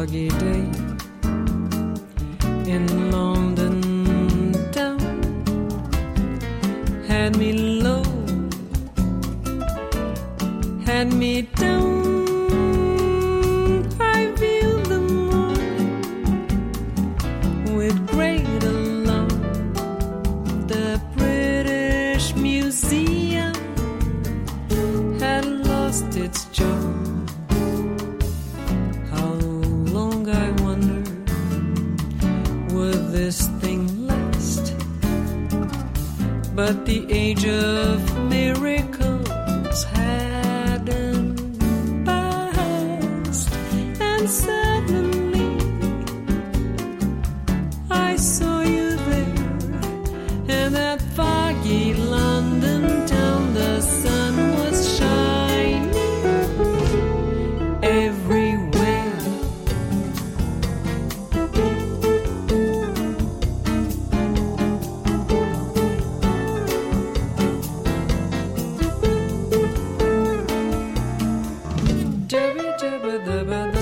foggy day in London town had me low, had me down. I viewed the morning with great alarm. The British Museum had lost its charm. How long, I wonder, would this thing last? But the age of miracles hadn't passed, and suddenly I saw you there in that foggy London town. The sun was shining everywhere. Jabba-dabba-dabba-da.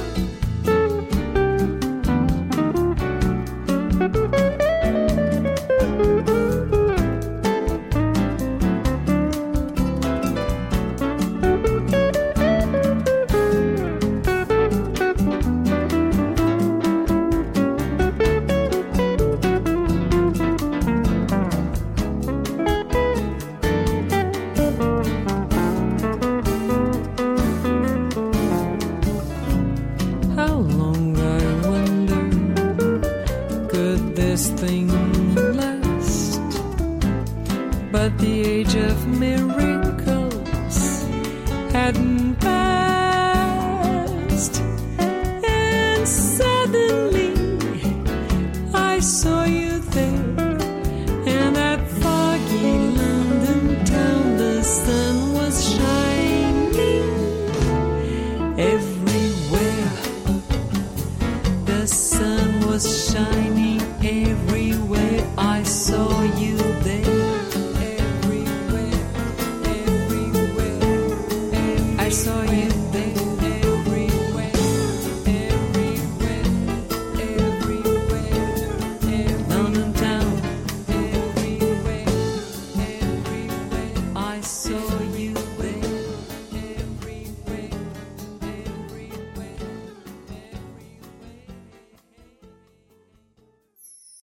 How long, I wonder, could this thing last? But the age of miracles hadn't passed.